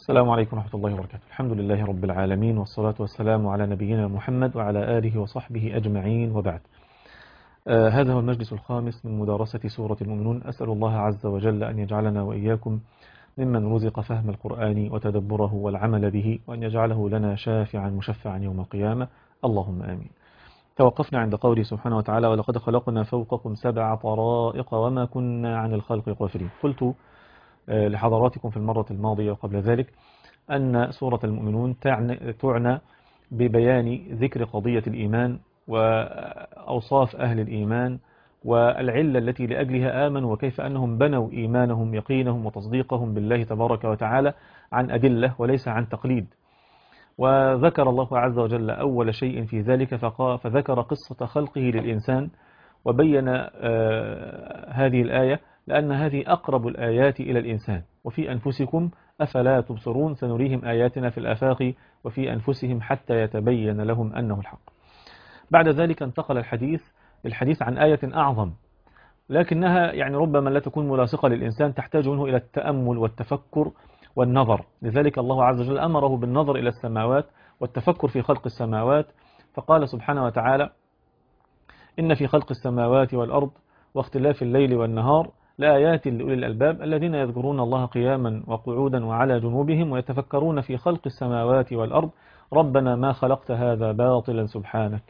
السلام عليكم ورحمة الله وبركاته. الحمد لله رب العالمين، والصلاة والسلام على نبينا محمد وعلى آله وصحبه أجمعين، وبعد. هذا هو المجلس الخامس من مدارسة سورة المؤمنون. أسأل الله عز وجل أن يجعلنا وإياكم ممن رزق فهم القرآن وتدبره والعمل به، وأن يجعله لنا شافعا مشفعا يوم القيامة، اللهم آمين. توقفنا عند قوله سبحانه وتعالى: ولقد خلقنا فوقكم 7 طرائق وما كنا عن الخلق غافلين. قلت لحضراتكم في المرة الماضية وقبل ذلك أن سورة المؤمنون تعنى ببيان ذكر قضية الإيمان وأوصاف أهل الإيمان والعلة التي لأجلها آمنوا، وكيف أنهم بنوا إيمانهم يقينهم وتصديقهم بالله تبارك وتعالى عن أدلة وليس عن تقليد. وذكر الله عز وجل أول شيء في ذلك فذكر قصة خلقه للإنسان، وبين هذه الآية لأن هذه أقرب الآيات إلى الإنسان. وفي أنفسكم أفلا تبصرون سنريهم آياتنا في الآفاق وفي أنفسهم حتى يتبين لهم أنه الحق. بعد ذلك انتقل الحديث عن آية أعظم، لكنها يعني ربما لا تكون ملاصقة للإنسان، تحتاج منه إلى التأمل والتفكر والنظر. لذلك الله عز وجل أمره بالنظر إلى السماوات والتفكر في خلق السماوات، فقال سبحانه وتعالى: إن في خلق السماوات والأرض واختلاف الليل والنهار لآيات لأولي الألباب الذين يذكرون الله قياما وقعودا وعلى جنوبهم ويتفكرون في خلق السماوات والأرض ربنا ما خلقت هذا باطلا سبحانك.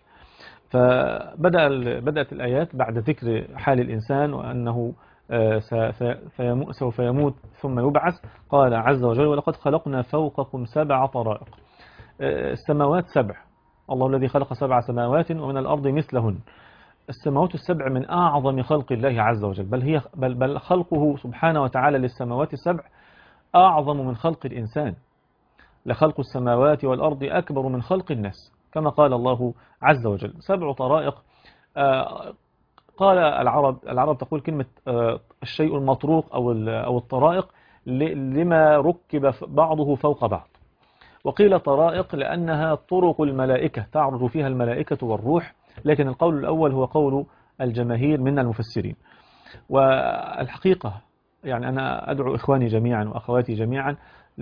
فبدأت الآيات بعد ذكر حال الإنسان وأنه سوف يموت ثم يبعث. قال عز وجل: ولقد خلقنا فوقكم 7 طرائق. السماوات 7، الله الذي خلق 7 سماوات ومن الأرض مثلهن. السماوات السبع من أعظم خلق الله عز وجل، بل خلقه سبحانه وتعالى للسماوات السبع أعظم من خلق الإنسان. لخلق السماوات والأرض أكبر من خلق الناس، كما قال الله عز وجل: 7 طرائق. قال العرب تقول كلمة الشيء المطروق أو الطرائق لما ركب بعضه فوق بعض، وقيل طرائق لأنها طرق الملائكة تعرج فيها الملائكة والروح، لكن القول الأول هو قول الجماهير من المفسرين. والحقيقة يعني أنا أدعو إخواني جميعا وأخواتي جميعا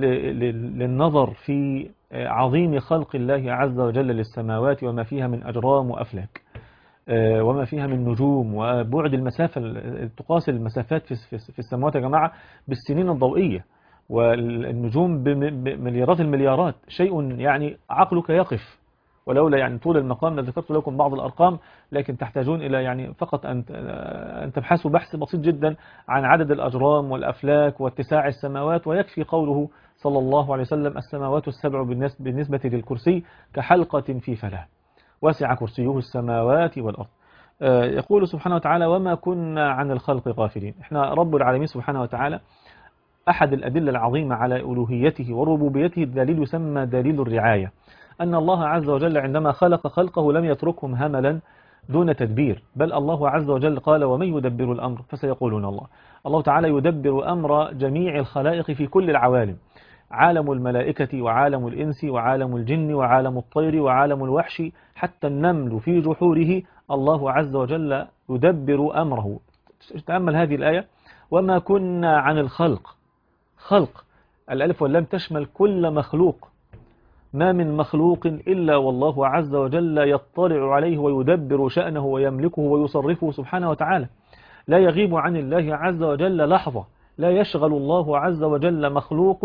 للنظر في عظيم خلق الله عز وجل للسماوات وما فيها من أجرام وأفلاك، وما فيها من نجوم وبعد المسافة. تقاس المسافات في السماوات يا جماعة بالسنين الضوئية، والنجوم بمليارات المليارات، شيء يعني عقلك يقف. ولولا يعني طول المقام لذكرت لكم بعض الأرقام، لكن تحتاجون إلى يعني فقط أن تبحثوا بحث بسيط جدا عن عدد الأجرام والأفلاك واتساع السماوات، ويكفي قوله صلى الله عليه وسلم: السماوات السبع بالنسبة للكرسي كحلقة في فلاة وسع كرسيه السماوات والأرض. يقول سبحانه وتعالى: وما كنا عن الخلق غافلين. احنا رب العالمين سبحانه وتعالى أحد الأدلة العظيمة على ألوهيته وربوبيته الدليل يسمى دليل الرعاية، أن الله عز وجل عندما خلق خلقه لم يتركهم هملا دون تدبير، بل الله عز وجل قال: ومن يدبر الأمر فسيقولون الله. الله تعالى يدبر أمر جميع الخلائق في كل العوالم، عالم الملائكة وعالم الإنس وعالم الجن وعالم الطير وعالم الوحش، حتى النمل في جحوره الله عز وجل يدبر أمره. تأمل هذه الآية: وما كنا عن الخلق. خلق الألف واللام تشمل كل مخلوق، ما من مخلوق إلا والله عز وجل يطلع عليه ويدبر شأنه ويملكه ويصرفه سبحانه وتعالى. لا يغيب عن الله عز وجل لحظة، لا يشغل الله عز وجل مخلوق،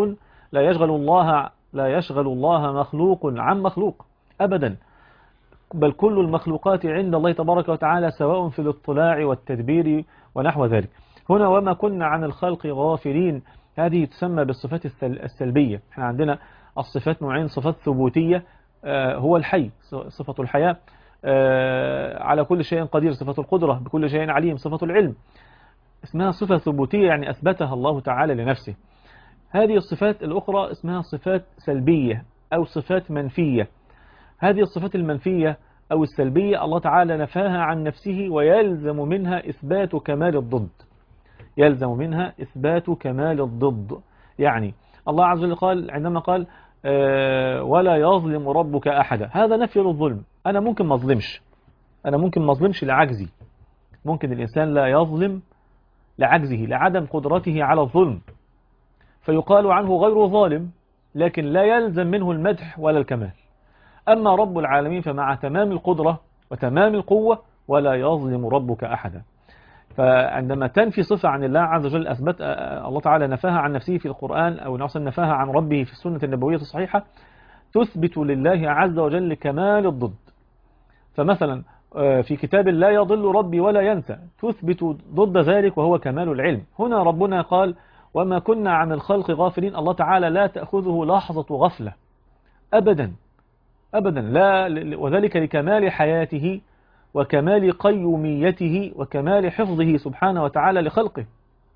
لا يشغل الله مخلوق عن مخلوق أبدا، بل كل المخلوقات عند الله تبارك وتعالى سواء في الاطلاع والتدبير ونحو ذلك. هنا وما كنا عن الخلق غافلين، هذه تسمى بالصفات السلبية. احنا عندنا الصفات نوعين: صفات ثبوتية، هو الحي، صفة الحياة، على كل شيء قدير، صفة القدرة، بكل شيء عليم، صفة العلم، اسمها صفة ثبوتية يعني أثبتها الله تعالى لنفسه. هذه الصفات الأخرى اسمها صفات سلبية أو صفات منفية. هذه الصفات المنفية أو السلبية الله تعالى نفاها عن نفسه، ويلزم منها إثبات كمال الضد. يلزم منها إثبات كمال الضد. يعني الله عز وجل قال عندما قال: ولا يظلم ربك أحدا، هذا نفي للظلم. أنا ممكن ما أظلمش لعجزي، ممكن الإنسان لا يظلم لعجزه، لعدم قدرته على الظلم، فيقال عنه غير ظالم. لكن لا يلزم منه المدح ولا الكمال. أما رب العالمين فمع تمام القدرة وتمام القوة ولا يظلم ربك أحدا. فعندما تنفي صفة عن الله عز وجل أثبت الله تعالى نفاها عن نفسه في القرآن أو نفاها عن ربه في السنة النبوية الصحيحة، تثبت لله عز وجل كمال الضد. فمثلا في كتاب لا يضل ربي ولا ينسى تثبت ضد ذلك وهو كمال العلم. هنا ربنا قال وما كنا عن الخلق غافلين، الله تعالى لا تأخذه لحظة غفلة أبدا أبدا، لا، وذلك لكمال حياته وكمال قيوميته وكمال حفظه سبحانه وتعالى لخلقه.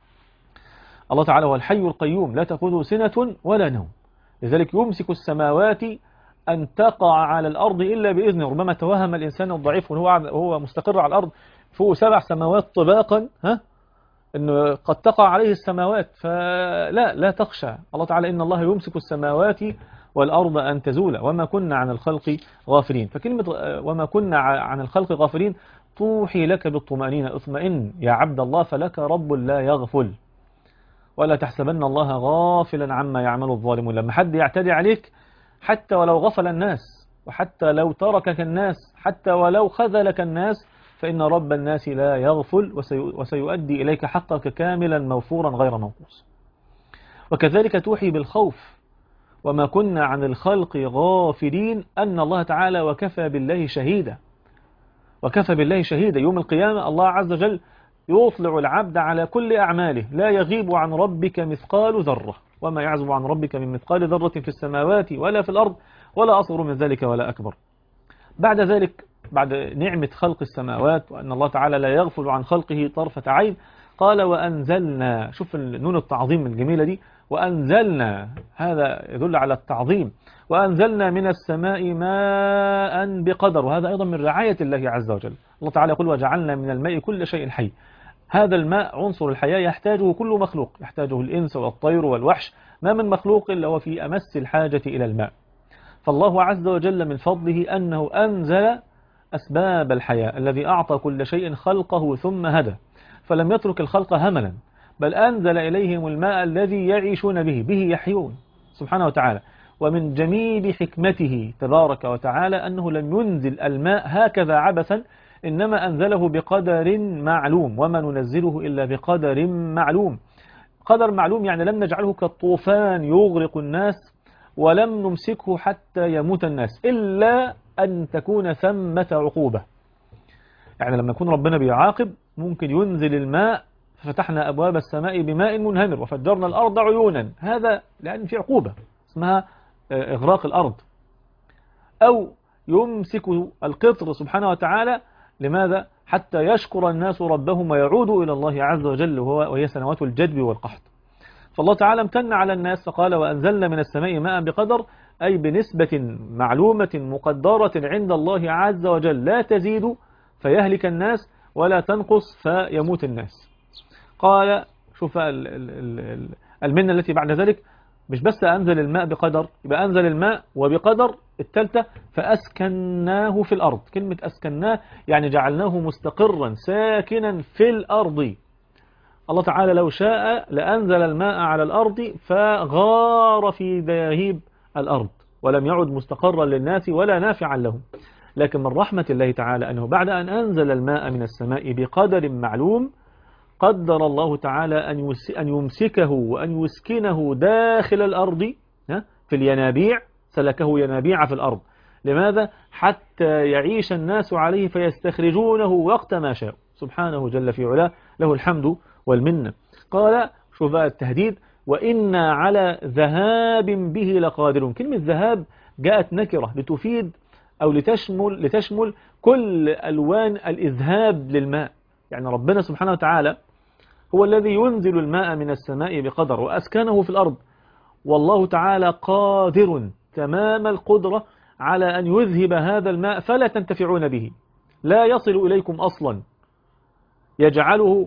الله تعالى هو الحي القيوم لا تأخذه سنة ولا نوم، لذلك يمسك السماوات أن تقع على الأرض إلا بإذنه. ربما توهم الإنسان الضعيف وهو مستقر على الأرض فوق 7 سماوات طباقا أنه قد تقع عليه السماوات، لا تخشى. الله تعالى إن الله يمسك السماوات والأرض أن تزول وما كنا عن الخلق غافلين. فكلمة وما كنا عن الخلق غافلين توحي لك بالطمأنينة، اطمئن يا عبد الله فلك رب لا يغفل، ولا تحسبن الله غافلا عما يعمل الظالمون. لما حد يعتدي عليك حتى ولو غفل الناس وحتى لو تركك الناس حتى ولو خذلك الناس فإن رب الناس لا يغفل وسيؤدي إليك حقك كاملا موفورا غير منقوص. وكذلك توحي بالخوف وما كنا عن الخلق غافلين أن الله تعالى وكفى بالله شهيدا. وكفى بالله شهيدا يوم القيامة الله عز وجل يطلع العبد على كل أعماله، لا يغيب عن ربك مثقال ذرة وما يعزب عن ربك من مثقال ذرة في السماوات ولا في الأرض ولا أصغر من ذلك ولا أكبر. بعد ذلك بعد نعمة خلق السماوات وأن الله تعالى لا يغفل عن خلقه طرفة عين قال وأنزلنا، شوف النون التعظيم الجميلة دي، وأنزلنا هذا يدل على التعظيم، وأنزلنا من السماء ماء بقدر، وهذا أيضا من رعاية الله عز وجل. الله تعالى يقول وجعلنا من الماء كل شيء حي. هذا الماء عنصر الحياة يحتاجه كل مخلوق، يحتاجه الإنس والطير والوحش، ما من مخلوق إلا وفي أمس الحاجة إلى الماء. فالله عز وجل من فضله أنه أنزل أسباب الحياة الذي أعطى كل شيء خلقه ثم هدى، فلم يترك الخلق هملا بل أنزل إليهم الماء الذي يعيشون به يحيون سبحانه وتعالى. ومن جميل حكمته تبارك وتعالى أنه لم ينزل الماء هكذا عبثا، إنما أنزله بقدر معلوم، وما ننزله إلا بقدر معلوم. قدر معلوم يعني لم نجعله كالطوفان يغرق الناس ولم نمسكه حتى يموت الناس إلا أن تكون ثمة عقوبة. يعني لما يكون ربنا بيعاقب ممكن ينزل الماء، ففتحنا أبواب السماء بماء منهمر وفجرنا الأرض عيونا، هذا لأن في عقوبة اسمها إغراق الأرض. أو يمسك القطر سبحانه وتعالى، لماذا؟ حتى يشكر الناس ربهم ويعودوا إلى الله عز وجل وهي سنوات الجدب والقحط. فالله تعالى امتن على الناس فقال وأنزلنا من السماء ماء بقدر، أي بنسبة معلومة مقدرة عند الله عز وجل لا تزيد فيهلك الناس ولا تنقص فيموت الناس. قال شوف المنة التي بعد ذلك، مش بس أنزل الماء بقدر، يبقى أنزل الماء وبقدر. الثالثة فأسكناه في الأرض. كلمة أسكناه يعني جعلناه مستقرا ساكنا في الأرض. الله تعالى لو شاء لأنزل الماء على الأرض فغار في دياهيب الأرض ولم يعد مستقرا للناس ولا نافعا لهم، لكن من رحمة الله تعالى أنه بعد أن أنزل الماء من السماء بقدر معلوم قدر الله تعالى أن يمسكه وأن يسكنه داخل الأرض في الينابيع، سلكه ينابيع في الأرض. لماذا؟ حتى يعيش الناس عليه فيستخرجونه وقت ما شاء. سبحانه جل في علاه له الحمد والمنة. قال شوف بقى التهديد وإنا على ذهاب به لقادرون. كلمة ذهاب جاءت نكرة لتفيد أو لتشمل كل ألوان الإذهاب للماء. يعني ربنا سبحانه وتعالى هو الذي ينزل الماء من السماء بقدر وأسكنه في الأرض، والله تعالى قادر تمام القدرة على أن يذهب هذا الماء فلا تنتفعون به، لا يصل إليكم أصلا، يجعله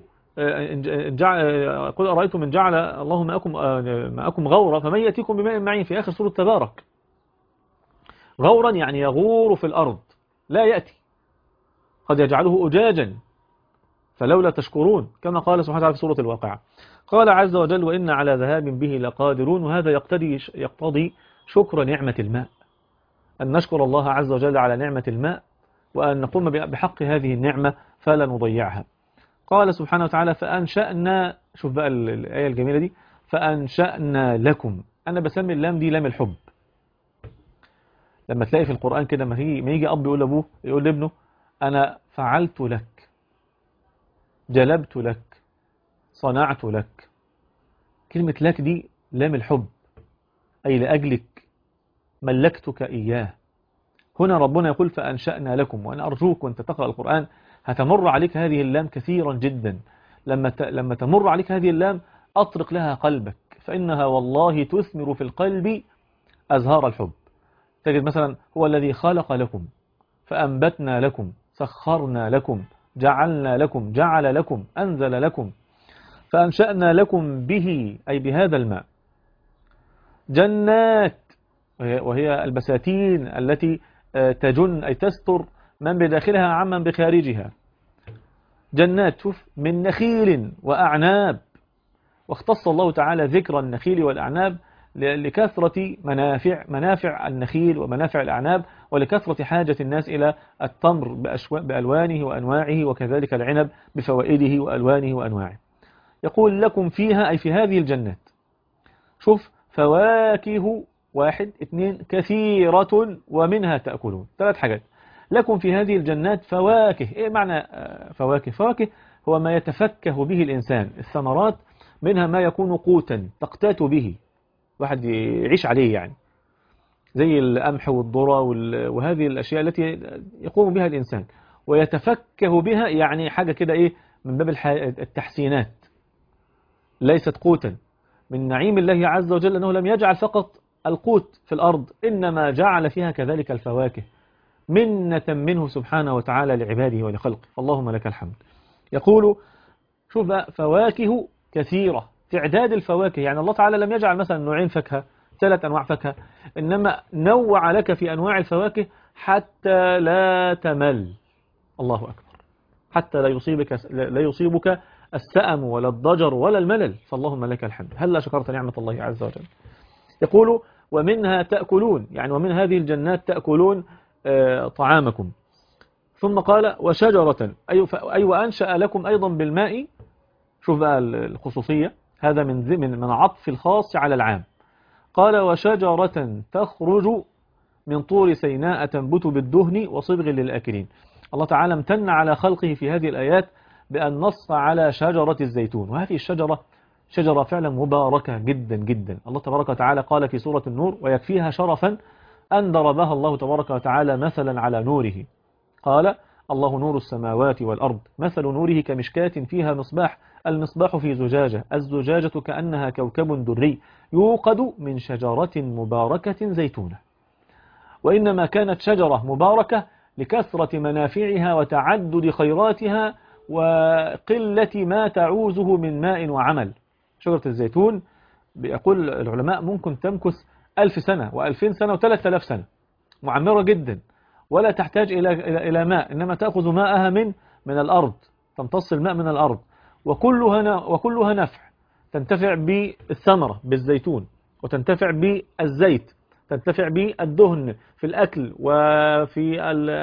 قل أرأيتم من جعل الله ماءكم غورا فمن يأتيكم بماء معين في آخر سورة تبارك. غورا يعني يغور في الأرض لا يأتي، قد يجعله أجاجا فلولا تشكرون كما قال سبحانه وتعالى في سورة الواقعة. قال عز وجل وإن على ذهاب به لقادرون، وهذا يقتضي شكر نعمة الماء، أن نشكر الله عز وجل على نعمة الماء، وأن نقوم بحق هذه النعمة فلا نضيعها. قال سبحانه وتعالى فأنشأنا، شوف بقى الآية الجميلة دي، فأنشأنا لكم. أنا بسمي اللام دي لام الحب. لما تلاقي في القرآن كده ما يجي أب يقول لأبوه، يقول لابنه أنا فعلت لك، جلبت لك، صنعت لك. كلمة لك دي لام الحب، أي لأجلك، ملكتك إياه. هنا ربنا يقول فأنشأنا لكم. وأنا أرجوك وأنت تقرأ القرآن هتمر عليك هذه اللام كثيرا جدا. لما تمر عليك هذه اللام أطرق لها قلبك، فإنها والله تثمر في القلب أزهار الحب. تجد مثلا هو الذي خلق لكم، فأنبتنا لكم، سخرنا لكم، جعلنا لكم، جعل لكم، أنزل لكم. فأنشأنا لكم به، أي بهذا الماء، جنات، وهي البساتين التي تجن أي تستر من بداخلها عمن بخارجها. جنات، شوف، من نخيل وأعناب. واختص الله تعالى ذكر النخيل والأعناب لكثرة منافع النخيل ومنافع الأعناب، ولكثرة حاجة الناس إلى التمر بألوانه وأنواعه، وكذلك العنب بفوائده وألوانه وأنواعه. يقول لكم فيها، أي في هذه الجنات، شوف، فواكه، واحد، اثنين، كثيرة ومنها تأكلون. ثلاث حاجات. لكم في هذه الجنات فواكه. إيه معنى فواكه؟ فواكه هو ما يتفكه به الإنسان، الثمرات منها ما يكون قوتا تقتات به، واحد يعيش عليه يعني، زي القمح والذرة وهذه الأشياء التي يقوم بها الإنسان ويتفكه بها، يعني حاجة كده إيه، من باب التحسينات، ليست قوتا. من نعيم الله عز وجل أنه لم يجعل فقط القوت في الأرض، إنما جعل فيها كذلك الفواكه، منة منه سبحانه وتعالى لعباده ولخلقه، اللهم لك الحمد. يقول شوف بقى، فواكه كثيرة. تعداد الفواكه، يعني الله تعالى لم يجعل مثلا نوعين فاكهة، 3 أنواع فاكهة، إنما نوع لك في أنواع الفواكه حتى لا تمل. الله أكبر. حتى لا يصيبك السأم ولا الضجر ولا الملل، فاللهم لك الحمد. هل لا شكرت نعمة الله عز وجل؟ يقول ومنها تأكلون، يعني ومن هذه الجنات تأكلون طعامكم. ثم قال وشجرة، أي وأنشأ لكم أيضا بالماء. شوف بقى الخصوصية، هذا من عطف الخاص على العام. قال وشجرة تخرج من طور سيناء تنبت بالدهن وصبغ للآكلين. الله تعالى امتن على خلقه في هذه الآيات بأن نص على شجرة الزيتون، وهذه الشجرة شجرة فعلا مباركة جدا جدا. الله تبارك وتعالى قال في سورة النور ويكفيها شرفا أن ضربها الله تبارك وتعالى مثلا على نوره. قال الله نور السماوات والأرض مثل نوره كمشكاة فيها مصباح، المصباح في زجاجة، الزجاجة كأنها كوكب دري يوقد من شجرة مباركة زيتونة. وإنما كانت شجرة مباركة لكثرة منافعها وتعدد خيراتها وقلة ما تعوزه من ماء وعمل. شجرة الزيتون بيقول العلماء ممكن تمكث 1000 سنة و2000 سنة و3000 سنة، معمرة جدا، ولا تحتاج إلى ماء، إنما تأخذ ماءها من الأرض، تمتص الماء من الأرض، وكلها نفع. تنتفع بالثمرة بالزيتون، وتنتفع بالزيت، تنتفع بالدهن في الأكل وفي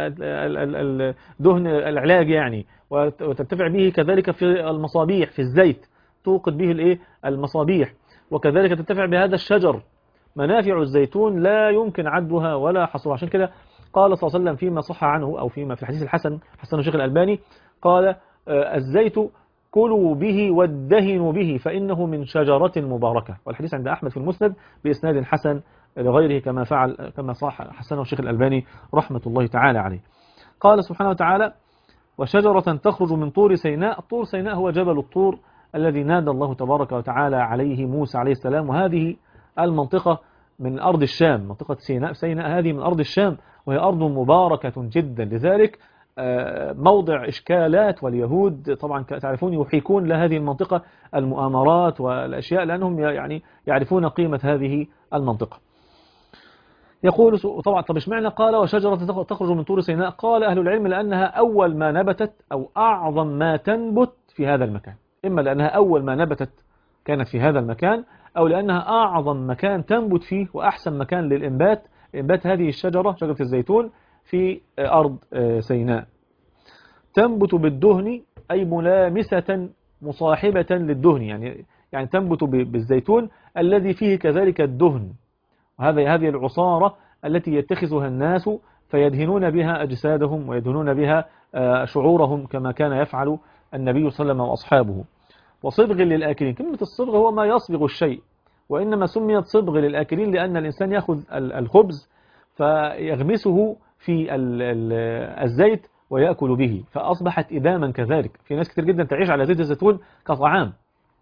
الدهن العلاج يعني، وتنتفع به كذلك في المصابيح، في الزيت توقد به المصابيح، وكذلك تنتفع بهذا الشجر. منافع الزيتون لا يمكن عدها ولا حصرها. عشان كده قال صلى الله عليه وسلم فيما صح عنه أو فيما في الحديث الحسن، حسنه الشيخ الألباني، قال الزيت كلوا به وادهنوا به فإنه من شجرة مباركة. والحديث عند أحمد في المسند بإسناد حسن لغيره كما صح حسنه الشيخ الألباني رحمة الله تعالى عليه. قال سبحانه وتعالى وشجرة تخرج من طور سيناء. طور سيناء هو جبل الطور الذي نادى الله تبارك وتعالى عليه موسى عليه السلام، وهذه المنطقة من أرض الشام. منطقة سيناء هذه من أرض الشام، وهي أرض مباركة جدا، لذلك موضع إشكالات، واليهود طبعا تعرفون يحيكون لهذه المنطقة المؤامرات والأشياء، لأنهم يعني يعرفون قيمة هذه المنطقة. يقول طبعا طب اشمعنى قال وشجرة تخرج من طور سيناء؟ قال أهل العلم لأنها أول ما نبتت أو أعظم ما تنبت في هذا المكان، إما لأنها أول ما نبتت كانت في هذا المكان، أو لأنها أعظم مكان تنبت فيه وأحسن مكان للإنبات، إنبات هذه الشجرة شجرة الزيتون في أرض سيناء. تنبت بالدهن أي ملامسة مصاحبة للدهن، يعني تنبت بالزيتون الذي فيه كذلك الدهن، هذه العصارة التي يتخذها الناس فيدهنون بها أجسادهم ويدهنون بها شعورهم كما كان يفعل النبي صلى الله عليه وسلم وأصحابه. وصبغ للآكلين، كلمة الصبغ هو ما يصبغ الشيء، وإنما سميت صبغ للآكلين لأن الإنسان يأخذ الخبز فيغمسه في الزيت ويأكل به، فأصبحت إداما كذلك. في ناس كتير جدا تعيش على زيت الزيتون كطعام.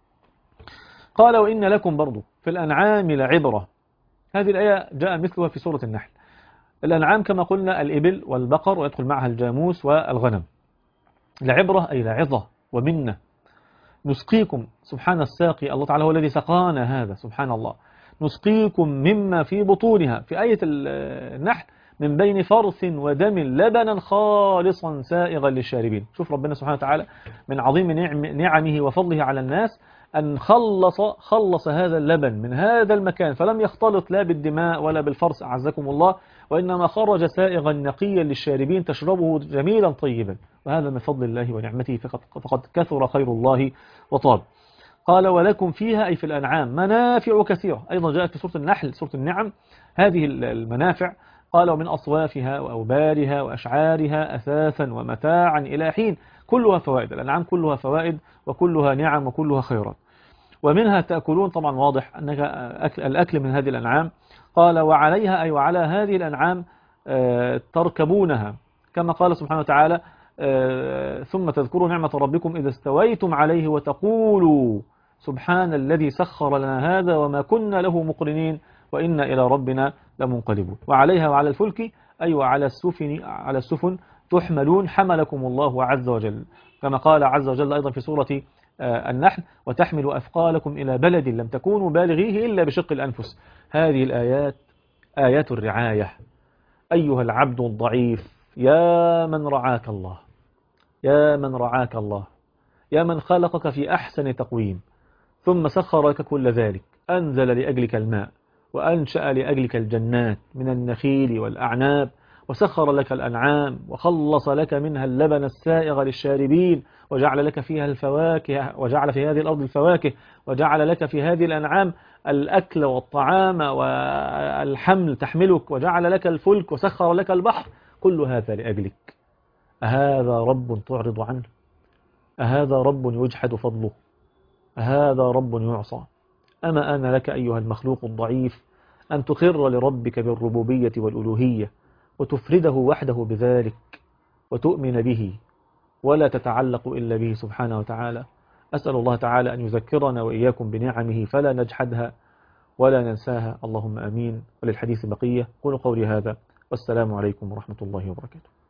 قال وإن لكم برضو في الأنعام لعبرة. هذه الآية جاء مثلها في سورة النحل. الأنعام كما قلنا الإبل والبقر ويدخل معها الجاموس والغنم. لعبرة أي لعظة ومنة. نسقيكم، سبحان الساقي الله تعالى هو الذي سقانا هذا، سبحان الله. نسقيكم مما في بطونها في آية النحل من بين فرث ودم لبنا خالصا سائغا للشاربين. شوف ربنا سبحانه وتعالى من عظيم نعمه وفضله على الناس أن خلص هذا اللبن من هذا المكان، فلم يختلط لا بالدماء ولا بالفرث أعزكم الله، وإنما خرج سائغا نقيا للشاربين تشربه جميلا طيبا، وهذا من فضل الله ونعمته، فقد كثر خير الله وطاب. قال ولكم فيها أي في الأنعام منافع كثيرة، أيضا جاءت في سورة النحل سورة النعم هذه المنافع. قال ومن أصوافها وأوبارها وأشعارها أثاثا ومتاعا إلى حين. كلها فوائد، الأنعام كلها فوائد وكلها نعم وكلها خيرات. ومنها تأكلون، طبعا واضح أنك الأكل من هذه الأنعام. قال وعليها أي وعلى هذه الأنعام تركبونها، كما قال سبحانه وتعالى ثم تذكروا نعمة ربكم إذا استويتم عليه وتقولوا سبحان الذي سخر لنا هذا وما كنا له مقرنين وإنا إلى ربنا لمنقلبون. وعليها وعلى الفلك أي وعلى السفن تحملون حملكم الله عز وجل، كما قال عز وجل أيضا في سورة النحل وتحمل أثقالكم إلى بلد لم تكونوا بالغيه إلا بشق الأنفس. هذه الآيات آيات الرعاية. أيها العبد الضعيف يا من رعاك الله، يا من رعاك الله، يا من خلقك في أحسن تقويم ثم سخر لك كل ذلك، أنزل لأجلك الماء وأنشأ لأجلك الجنات من النخيل والأعناب، وسخر لك الأنعام وخلص لك منها اللبن السائغ للشاربين، وجعل لك فيها الفواكه، وجعل في هذه الأرض الفواكه، وجعل لك في هذه الأنعام الأكل والطعام والحمل تحملك، وجعل لك الفلك وسخر لك البحر، كل هذا لأجلك. أهذا رب تعرض عنه؟ أهذا رب يجحد فضله؟ أهذا رب يعصى؟ أما آن لك أيها المخلوق الضعيف أن تقر لربك بالربوبية والألوهية وتفرده وحده بذلك وتؤمن به ولا تتعلق إلا به سبحانه وتعالى. أسأل الله تعالى أن يذكرنا وإياكم بنعمه فلا نجحدها ولا ننساها، اللهم أمين. وللحديث بقية. قولوا قولي هذا والسلام عليكم ورحمة الله وبركاته.